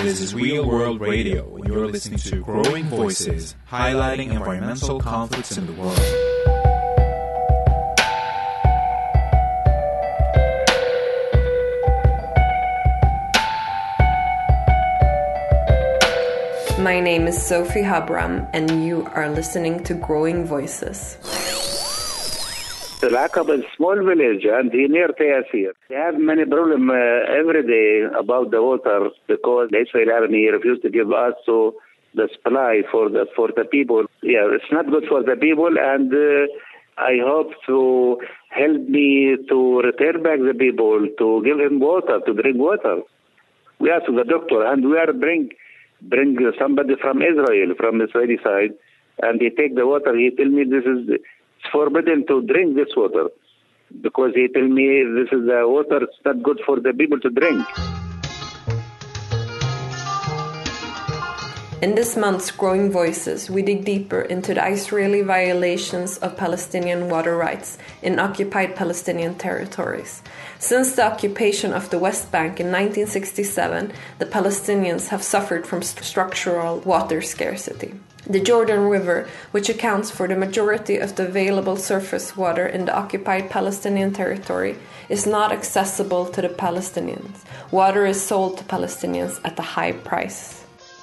This is Real World Radio, and you're listening to Growing Voices, highlighting environmental conflicts in the world. My name is Sophie Habram, and you are listening to Growing Voices. Al-Aqaba is a small village and near Tayasir. They have many problems every day about the water because the Israeli army refused to give us the supply for the people. Yeah, it's not good for the people, and I hope to help me to return back the people, to give him water, to drink water. We asked the doctor, and we are bring somebody from Israel, from the Israeli side, and he take the water. He tell me it's forbidden to drink this water because he tell me this is the water. It's not good for the people to drink. In this month's Growing Voices, we dig deeper into the Israeli violations of Palestinian water rights in occupied Palestinian territories. Since the occupation of the West Bank in 1967, the Palestinians have suffered from structural water scarcity. The Jordan River, which accounts for the majority of the available surface water in the occupied Palestinian territory, is not accessible to the Palestinians. Water is sold to Palestinians at a high price.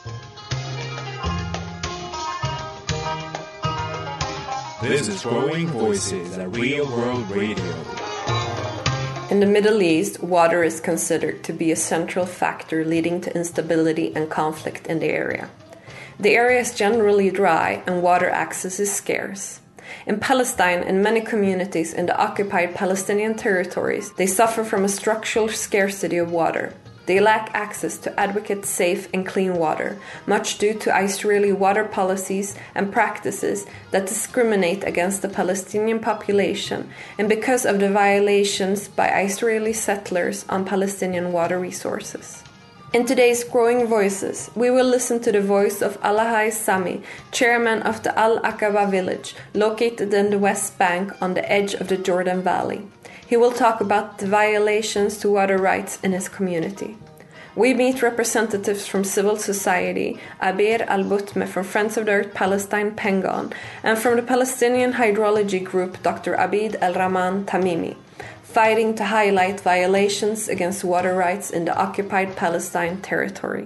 This is Growing Voices at Real World Radio. In the Middle East, water is considered to be a central factor leading to instability and conflict in the area. The area is generally dry and water access is scarce. In Palestine and many communities in the occupied Palestinian territories, they suffer from a structural scarcity of water. They lack access to adequate, safe and clean water, much due to Israeli water policies and practices that discriminate against the Palestinian population and because of the violations by Israeli settlers on Palestinian water resources. In today's Growing Voices, we will listen to the voice of Alahai Sami, chairman of the Al-Aqaba village, located in the West Bank on the edge of the Jordan Valley. He will talk about the violations to water rights in his community. We meet representatives from civil society, Abir Al-Butme from Friends of the Earth Palestine Pengon, and from the Palestinian hydrology group Dr. Abid El-Rahman Tamimi, fighting to highlight violations against water rights in the occupied Palestine territory.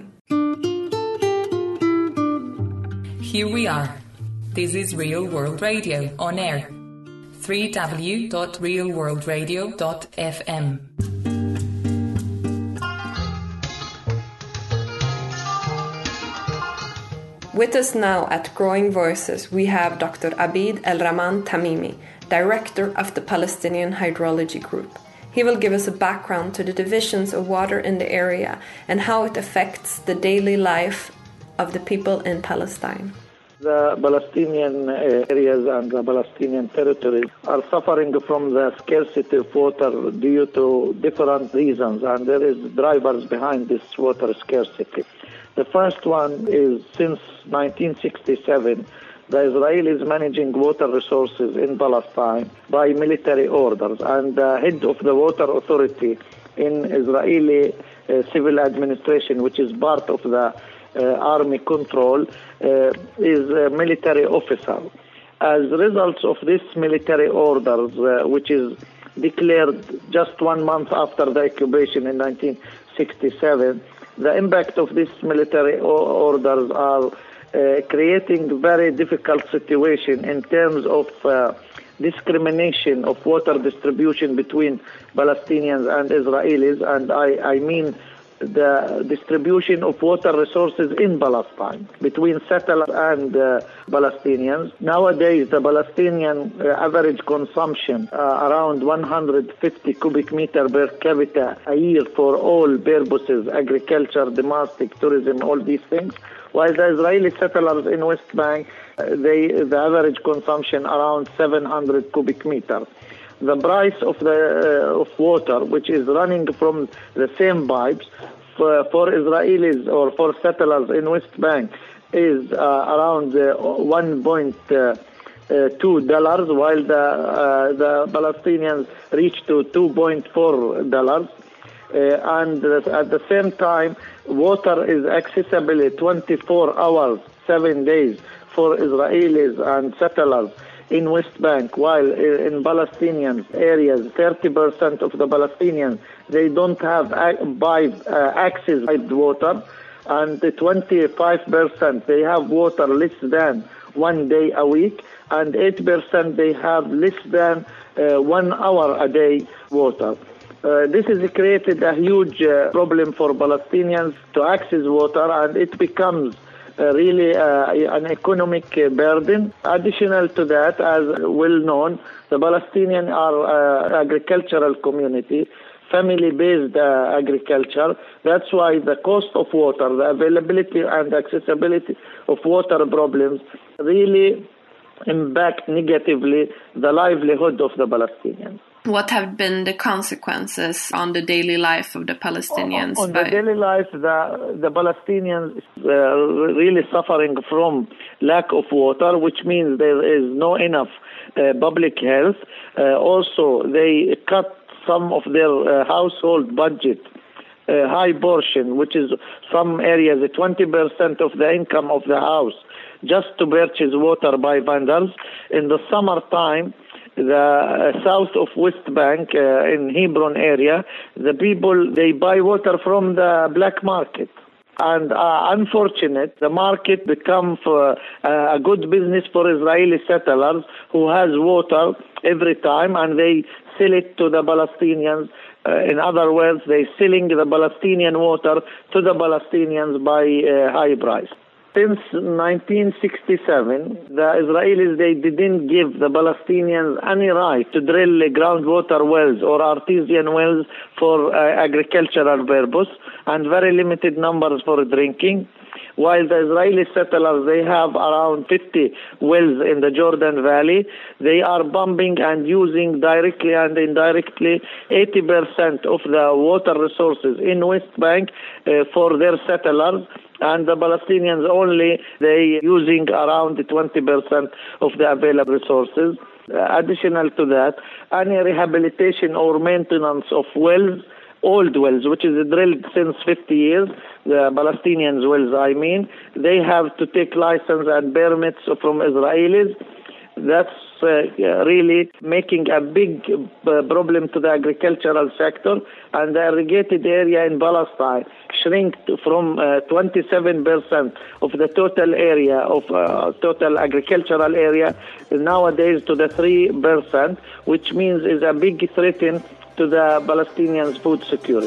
Here we are. This is Real World Radio on air. www.realworldradio.fm. With us now at Growing Voices, we have Dr. Abid El-Rahman Tamimi, Director of the Palestinian Hydrology Group. He will give us a background to the divisions of water in the area and how it affects the daily life of the people in Palestine. The Palestinian areas and the Palestinian territories are suffering from the scarcity of water due to different reasons, and there is drivers behind this water scarcity. The first one is since 1967, the Israelis managing water resources in Palestine by military orders, and the head of the water authority in Israeli civil administration, which is part of the army control, is a military officer. As results of this military orders, which is declared just 1 month after the occupation in 1967, the impact of these military orders are creating very difficult situation in terms of discrimination of water distribution between Palestinians and Israelis, and I mean the distribution of water resources in Palestine between settlers and Palestinians. Nowadays, the Palestinian average consumption around 150 cubic meter per capita a year for all purposes, agriculture, domestic, tourism, all these things, while the Israeli settlers in West Bank, the average consumption around 700 cubic meters. The price of water, which is running from the same pipes for Israelis or for settlers in West Bank, is around $1.2, while the Palestinians reach to $2.4. and at the same time, water is accessible 24 hours, 7 days for Israelis and settlers in West Bank, while in Palestinian areas, 30% of the Palestinians, they don't have access to water, and 25% they have water less than 1 day a week, and 8% they have less than 1 hour a day water. This has created a huge problem for Palestinians to access water, and it becomes really an economic burden. Additional to that, as well known, the Palestinians are agricultural community, family-based agriculture. That's why the cost of water, the availability and accessibility of water problems really impact negatively the livelihood of the Palestinians. What have been the consequences on the daily life of the Palestinians? On the daily life, the Palestinians really suffering from lack of water, which means there is no enough public health. Also, they cut some of their household budget, high portion, which is some areas 20% of the income of the house, just to purchase water by vendors. In the summertime, the south of West Bank in Hebron area, the people, they buy water from the black market. And unfortunate, the market becomes a good business for Israeli settlers who has water every time, and they sell it to the Palestinians. In other words, they selling the Palestinian water to the Palestinians by high price. Since 1967, the Israelis, they didn't give the Palestinians any right to drill groundwater wells or artesian wells for agricultural purpose, and very limited numbers for drinking. While the Israeli settlers, they have around 50 wells in the Jordan Valley. They are pumping and using directly and indirectly 80% of the water resources in West Bank for their settlers. And the Palestinians only, they using around 20% of the available resources. Additional to that, any rehabilitation or maintenance of wells, old wells, which is drilled since 50 years, the Palestinians' wells, I mean, they have to take license and permits from Israelis. That's really making a big problem to the agricultural sector, and the irrigated area in Palestine shrink from 27% of the total area of total agricultural area nowadays to the 3%, which means is a big threat to the Palestinians' food security.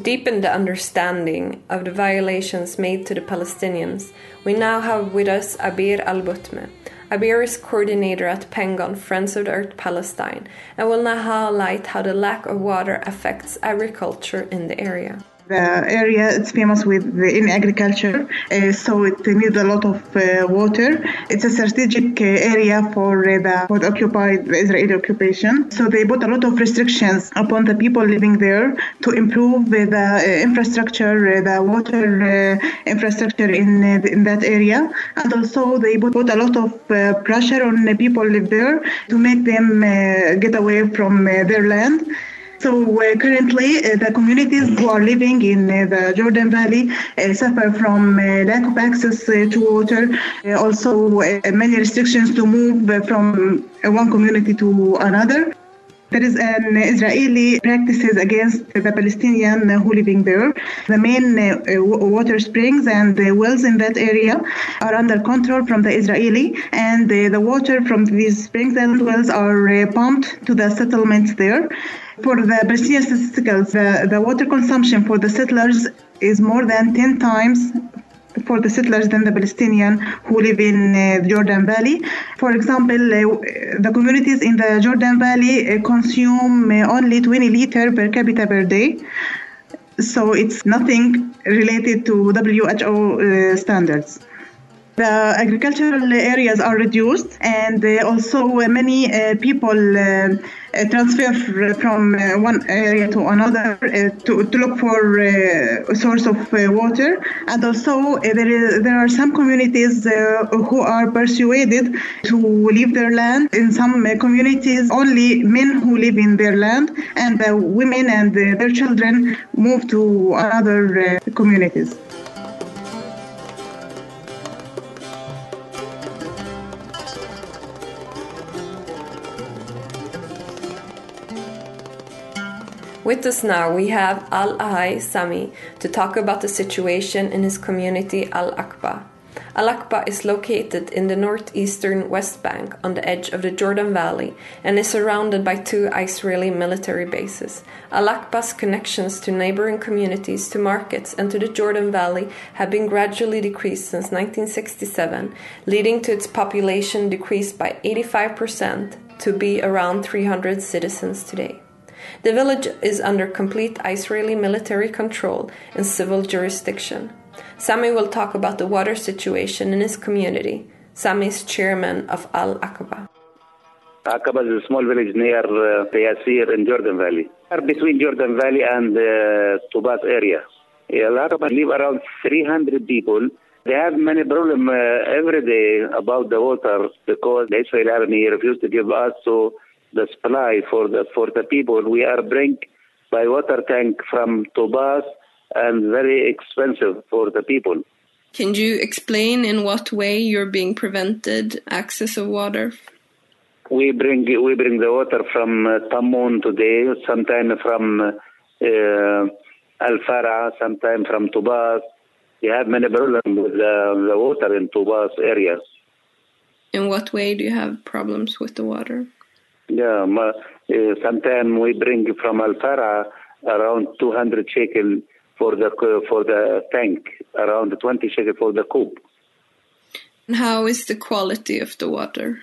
deepen the understanding of the violations made to the Palestinians, we now have with us Abir Al-Butme. Abir is coordinator at Pengon, Friends of the Earth Palestine, and will now highlight how the lack of water affects agriculture in the area. The area is famous in agriculture, so it needs a lot of water. It's a strategic area for the Israeli occupation. So they put a lot of restrictions upon the people living there to improve the infrastructure, the water infrastructure in that area. And also they put a lot of pressure on the people live there to make them get away from their land. So currently, the communities who are living in the Jordan Valley suffer from lack of access to water, also many restrictions to move from one community to another. There is an Israeli practices against the Palestinian who living there. The main water springs and the wells in that area are under control from the Israeli, and the water from these springs and wells are pumped to the settlements there. For the Palestinian statisticals, the water consumption for the settlers is more than 10 times for the settlers than the Palestinian who live in the Jordan Valley. For example, the communities in the Jordan Valley consume only 20 liters per capita per day. So it's nothing related to WHO standards. The agricultural areas are reduced, and also many people transfer from one area to another to look for a source of water. And also there are some communities who are persuaded to leave their land. In some communities, only men who live in their land, and the women and their children move to other communities. With us now, we have Al-Ahai Sami to talk about the situation in his community Al-Aqba. Al-Aqba is located in the northeastern West Bank on the edge of the Jordan Valley and is surrounded by 2 Israeli military bases. Al-Aqba's connections to neighboring communities, to markets, and to the Jordan Valley have been gradually decreased since 1967, leading to its population decreased by 85% to be around 300 citizens today. The village is under complete Israeli military control and civil jurisdiction. Sami will talk about the water situation in his community. Sami is chairman of Al-Aqba. Aqba is a small village near Yasir in Jordan Valley. Between Jordan Valley and Tubas area. Al-Aqba live around 300 people. They have many problems every day about the water because the Israeli army refused to give us the supply for the people. We are bring by water tank from Tubas and very expensive for the people. Can you explain in what way you're being prevented access of water? We bring the water from Tamun today, sometime from Al-Farah, sometime from Tubas. We have many problems with the water in Tubas area. In what way do you have problems with the water? Yeah, sometimes we bring from Al-Farah around 200 shekel for the tank, around 20 shekel for the cube. And how is the quality of the water?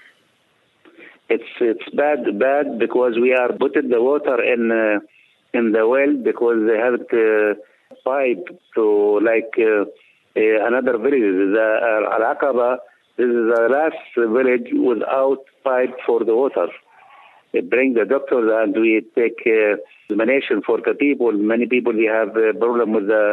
It's bad because we are putting the water in the well because they haven't pipe to another village. Al-Aqaba, this is the last village without pipe for the water. We bring the doctors and we take examination for the people. Many people they have a problem with the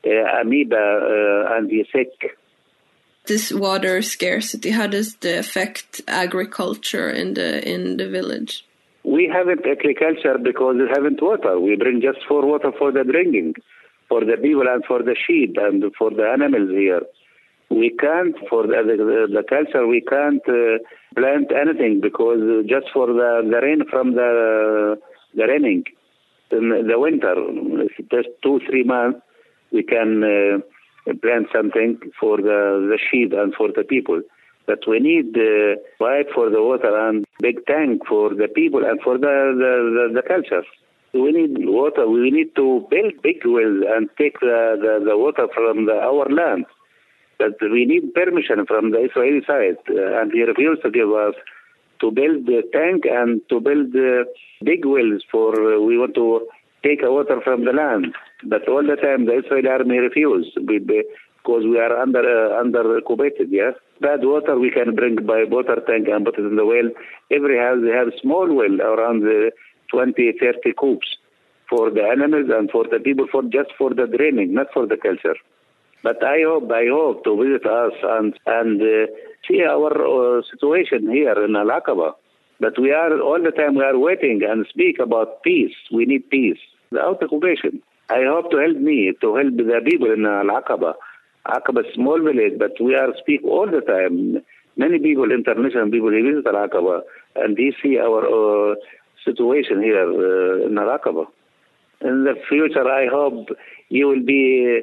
amoeba and they're sick. This water scarcity, how does it affect agriculture in the village? We haven't agriculture because we haven't water. We bring just for water for the drinking, for the people and for the sheep and for the animals here. We can't, for the culture, we can't plant anything because just for the rain from the raining in the winter, just 2-3 months, we can plant something for the sheep and for the people. But we need pipe for the water and big tank for the people and for the culture. We need water. We need to build big wells and take the water from our land. But we need permission from the Israeli side, and he refused to give us to build the tank and to build big wells for we want to take water from the land. But all the time the Israeli army refused because we are under occupied. Yes, bad water we can bring by water tank and put it in the well. Every house they have small well around 20, 30 cubes for the animals and for the people just for the draining, not for the culture. But I hope to visit us and see our situation here in Al-Aqaba. But we are all the time we are waiting and speak about peace. We need peace without occupation. I hope to help the people in Al-Aqaba. Aqaba is a small village, but we are speak all the time. Many people, international people, they visit Al-Aqaba and they see our situation here in Al-Aqaba. In the future, I hope you will be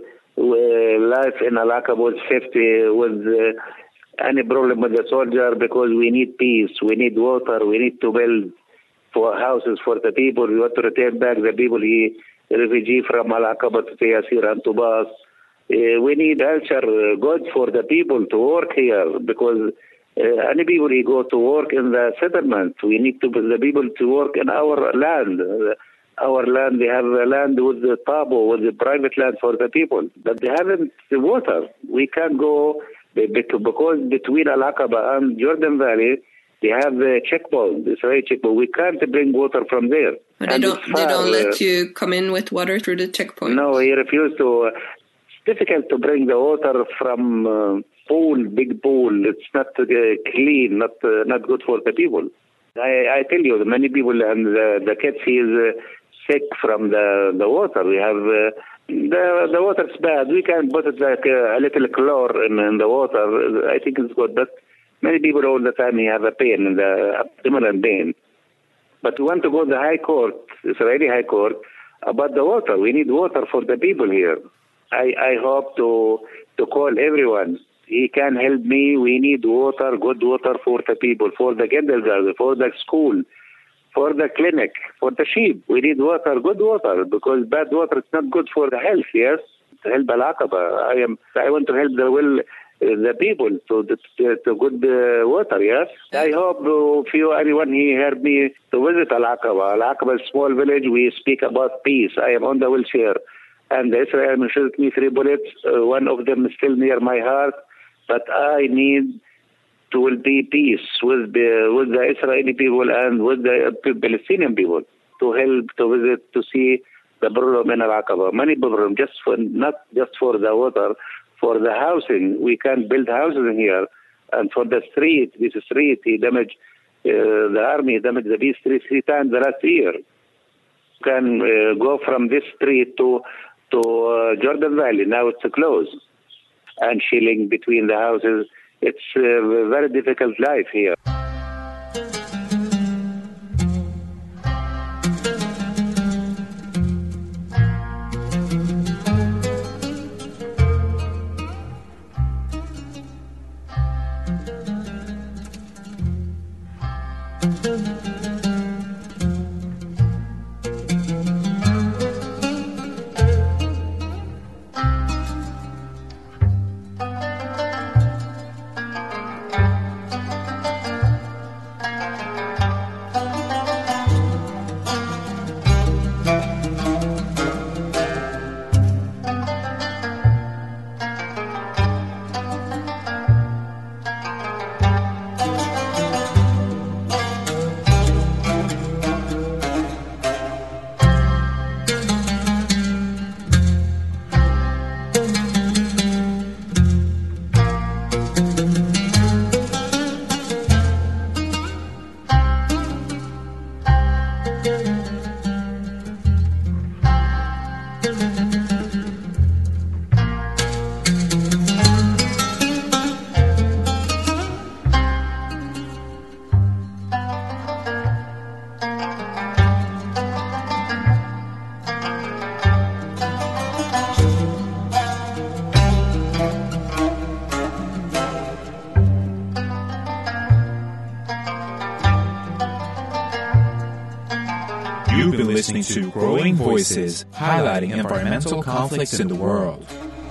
life in Al-Aqaba with safety, with any problem with the soldier, because we need peace, we need water, we need to build for houses for the people. We want to return back the people, refugee from Al-Aqaba to Tayasir and to Bas. We need culture good for the people to work here, because any people who go to work in the settlement, we need the people to work in our land. Our land, they have a land with the tabo, with the private land for the people, but they haven't the water. We can't go because between Al-Aqaba and Jordan Valley, they have a checkpoint, Israeli checkpoint. We can't bring water from there. But they don't let you come in with water through the checkpoint? No, he refused to. It's difficult to bring the water from big pool. It's not clean, not good for the people. I tell you, many people and the kids, he is sick from the water. We have the water's bad. We can put it like a little chlor in the water. I think it's good, but many people all the time have a pain in the abdominal pain. But we want to go to the High Court, Israeli High Court, about the water. We need water for the people here. I hope to call everyone. He can help me. We need water, good water for the people, for the kindergarten, for the school, for the clinic, for the sheep. We need water, good water, because bad water is not good for the health, yes? To help Al-Aqaba. I want to help the people to good water, yes? I hope anyone here heard me to visit Al-Aqaba. Al-Aqaba is a small village. We speak about peace. I am on the wheelchair. And the Israel shot me 3 bullets. One of them is still near my heart. But I need to be peace with the Israeli people and with the Palestinian people to help, to visit, to see the problem in Al-Aqaba. Many problems, not just for the water, for the housing. We can't build houses in here. And for the street, he damaged, the army damaged the street 3 times the last year. You can go from this street to Jordan Valley. Now it's closed. And chilling between the houses. It's a very difficult life here. to Growing Voices, highlighting environmental conflicts in the world.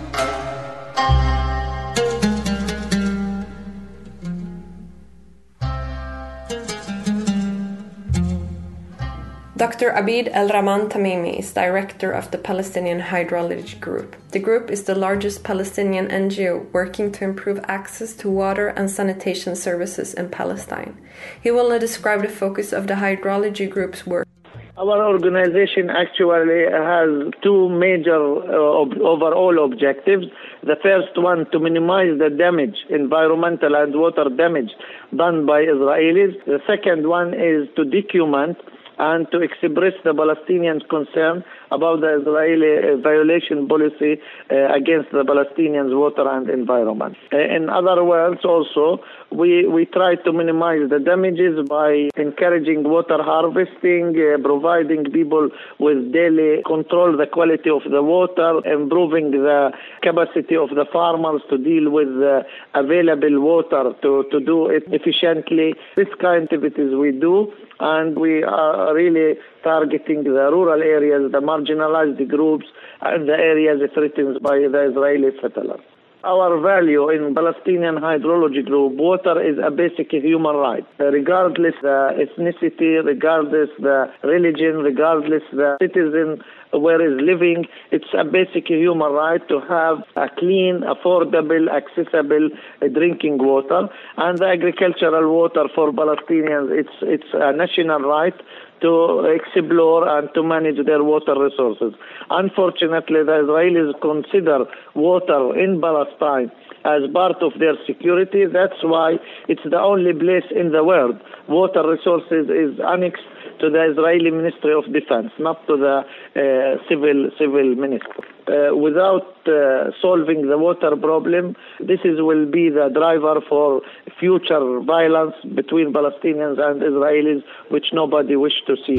Dr. Abid El-Rahman Tamimi is director of the Palestinian Hydrology Group. The group is the largest Palestinian NGO working to improve access to water and sanitation services in Palestine. He will now describe the focus of the Hydrology Group's work. Our organization actually has two major overall objectives. The first one, to minimize the damage, environmental and water damage done by Israelis. The second one is to document and to express the Palestinian concern about the Israeli violation policy against the Palestinians' water and environment. In other words, also, we try to minimize the damages by encouraging water harvesting, providing people with daily control the quality of the water, improving the capacity of the farmers to deal with available water to do it efficiently. This kind of activities we do, and we are really targeting the rural areas, the marginalized groups, and the areas threatened by the Israeli settlers. Our value in Palestinian Hydrology Group, water is a basic human right. Regardless the ethnicity, regardless the religion, regardless the citizen where is living, it's a basic human right to have a clean, affordable, accessible drinking water. And the agricultural water for Palestinians, it's a national right to explore and to manage their water resources. Unfortunately, the Israelis consider water in Palestine as part of their security. That's why it's the only place in the world water resources is annexed to the Israeli Ministry of Defense, not to the civil ministry. Without solving the water problem, this will be the driver for future violence between Palestinians and Israelis, which nobody wishes to see.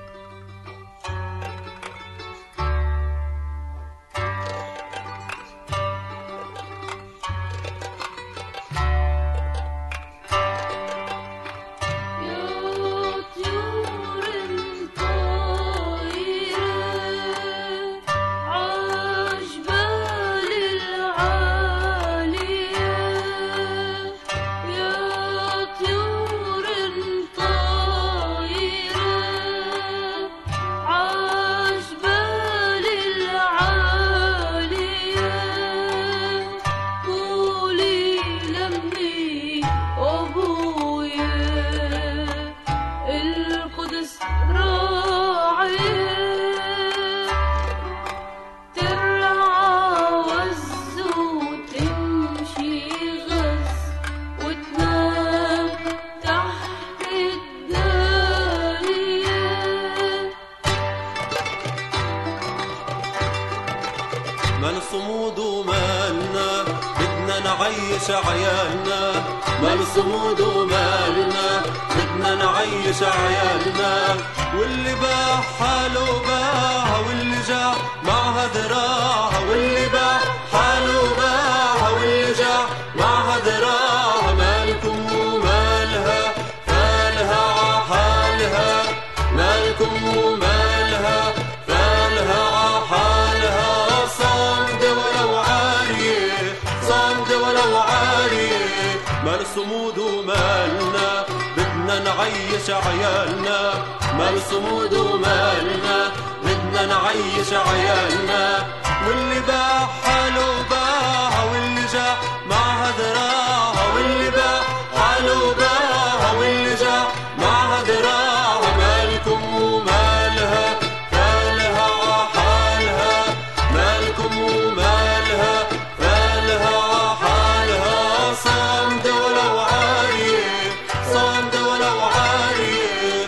مال صمود ومالنا بدنا نعيش عيالنا مال صمود ومالنا بدنا نعيش عيالنا واللي باع حاله باع واللي جاع معها ذراع واللي باع حاله باع واللي جاع معها ذراع مالكم ومالها فالها عحالها مالكم ومالها فالها عحالها صامد ولو عارية صامد ولو عارية مال صمود ومالنا بدنا نعيش عيالنا مال صمود ومالنا بدنا نعيش عيالنا واللي باع حاله باع واللي جاع معها ذراع واللي باع حاله باع واللي جاع معها ذراع مالكم ومالها فالها عحالها مالكم ومالها فالها عحالها صامد ولو عارية صامد ولو عارية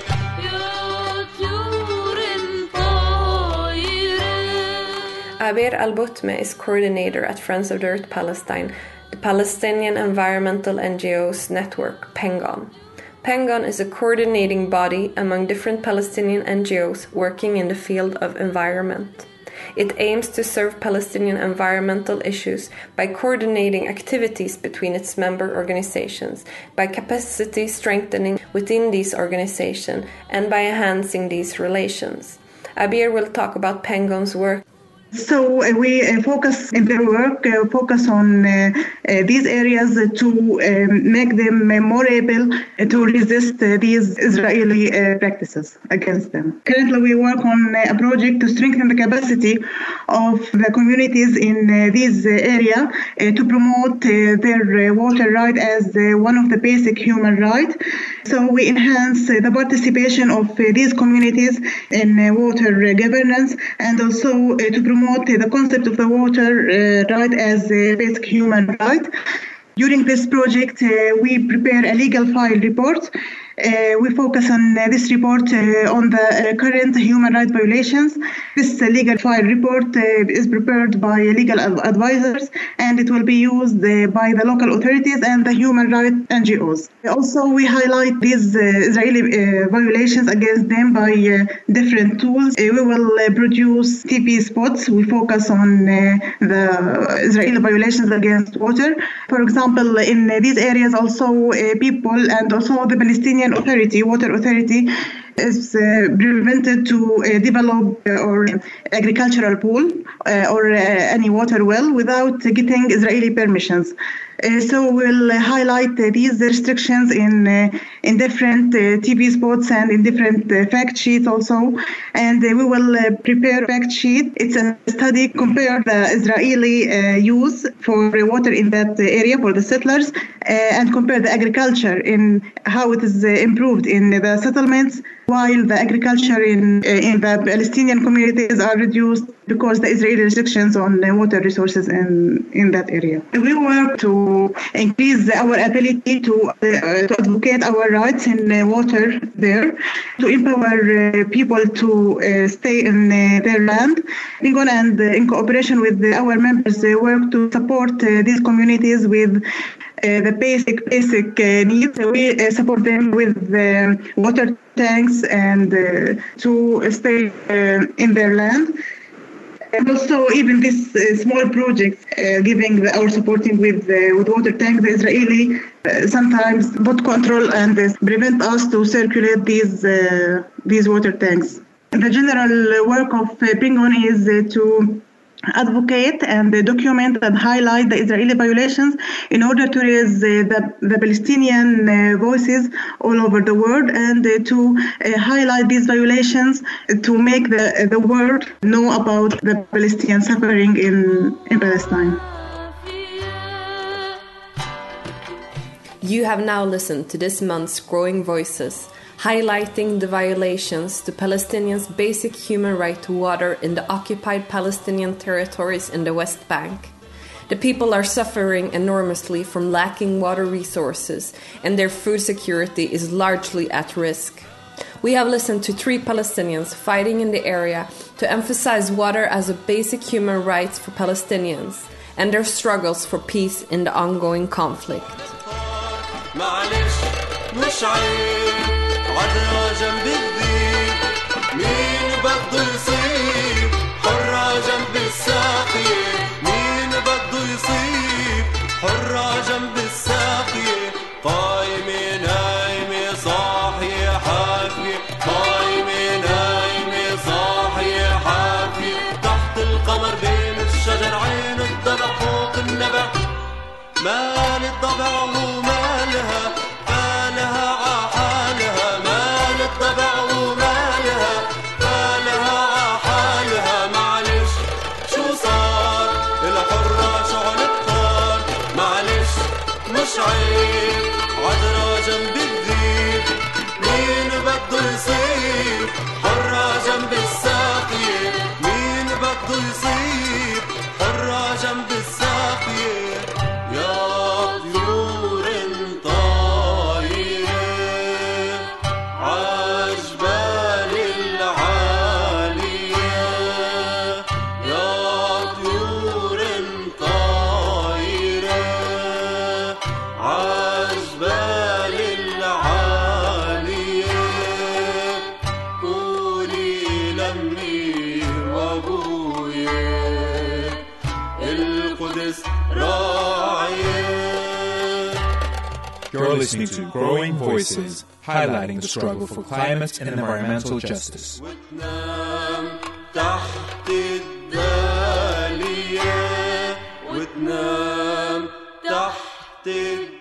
يا طيور طايرة. Abir Al-Butme is coordinator at Friends of the Earth Palestine, the Palestinian environmental NGOs network, PENGON. PENGON is a coordinating body among different Palestinian NGOs working in the field of environment. It aims to serve Palestinian environmental issues by coordinating activities between its member organizations, by capacity strengthening within these organizations, and by enhancing these relations. Abir will talk about Pengon's work. So we focus in their work, focus on these areas to make them more able to resist these Israeli practices against them. Currently, we work on a project to strengthen the capacity of the communities in this area to promote their water right as one of the basic human rights. So we enhance the participation of these communities in water governance and also to promote the concept of the water right as a basic human right. During this project, we prepare a legal file report. We focus on this report on the current human rights violations. This legal file report is prepared by legal advisors, and it will be used by the local authorities and the human rights NGOs. Also, we highlight these Israeli violations against them by different tools. We will produce TV spots. We focus on the Israeli violations against water. For example, in these areas also people and also the Palestinian water authority is prevented to develop or agricultural pool or any water well without getting Israeli permissions. So we'll highlight these restrictions in different TV spots and in different fact sheets also. And we will prepare a fact sheet. It's a study compare the Israeli use for water in that area for the settlers and compare the agriculture in how it is improved in the settlements, while the agriculture in the Palestinian communities are reduced because the Israeli restrictions on water resources in that area. We work to increase our ability to advocate our rights in water there, to empower people to stay in their land. Pengon and in cooperation with our members work to support these communities with the basic needs. We support them with water tanks and to stay in their land. And also, even this small project, giving or supporting with water tanks, the Israeli sometimes put control and prevent us to circulate these water tanks. The general work of Pengon is to advocate and document and highlight the Israeli violations in order to raise the Palestinian voices all over the world and to highlight these violations to make the world know about the Palestinian suffering in Palestine. You have now listened to this month's Growing Voices, highlighting the violations to Palestinians' basic human right to water in the occupied Palestinian territories in the West Bank. The people are suffering enormously from lacking water resources, and their food security is largely at risk. We have listened to 3 Palestinians fighting in the area to emphasize water as a basic human right for Palestinians and their struggles for peace in the ongoing conflict. عذرة جنب الذيب مين بده يصيب حرة جنب الساقية مين بده يصيب حرة جنب الساقية قايمة نايمة صاحية حافية قايمة نايمة صاحية حافية تحت القمر بين الشجر عين الضبع فوق النبع مال الضبع ومالها مالها عحالها مال الضبع ومالها مالها عحالها معلش شو صار الحرة شعل الطار معلش مش عيب عذرة جنب الذيب مين بده يصيب حرة جنب الساقية مين بده يصيب حرة جنب الساقية يا طيور طايرة عجبال العالية يا طيور طايرة عجبال العالية قولي لمي وابويا القدس راعية. You're listening to Growing Voices, highlighting the struggle for climate and environmental justice. ننام تحت